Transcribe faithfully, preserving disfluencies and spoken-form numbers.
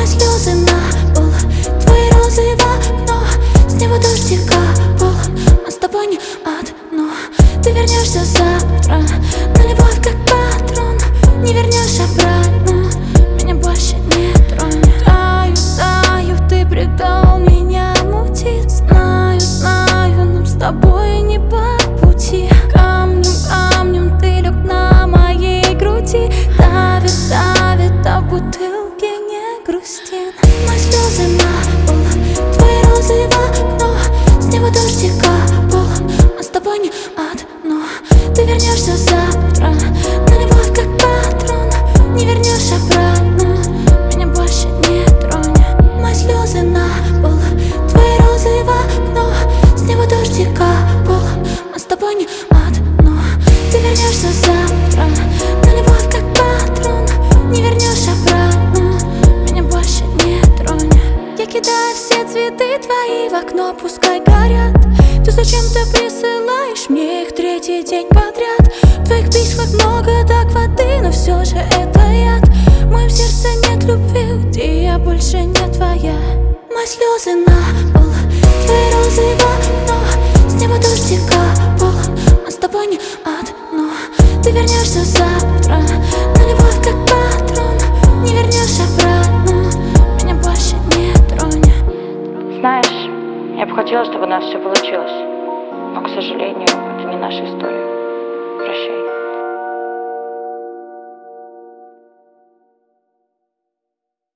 слезы на пол, твои розы в окно. С неба дождик капал, а с тобой не одно. Ты вернешься завтра, на любовь как патрон. Не вернешь обратно, меня больше не тронет. Таю, таю, ты предал меня, мутит. Знаю, знаю, нам с тобой не по пути. Камнем, камнем ты лег на моей груди. Давит, давит, а в бутылке не грустит. Мои слезы на пол, твои розы в окно. С неба дождик капал, а с тобой не одно. Ты вернешься завтра, на любовь как патрон. Не вернешь обратно, меня больше не тронет. Мои слезы на пол, твои розы в окно. С неба дождик капал, а с тобой не одно. Ты вернешься завтра, на любовь как патрон. Не вернешь обратно, меня больше не тронет. Я кидаю все цветы твои в окно, пускай горят. Ты зачем-то присылаешь мне их третий день подряд. В твоих письмах много так воды, но все же это яд. В моем сердце нет любви, где я больше не твоя. Мои слезы на пол, твои розы в окно. С неба дождик капал, а с тобой не одно. Ты вернешься завтра, на любовь как патрон. Не вернешь обратно, меня больше не тронет. Знаешь, я бы хотела, чтобы у нас все получилось, но, к сожалению, это не наша история. Прощай.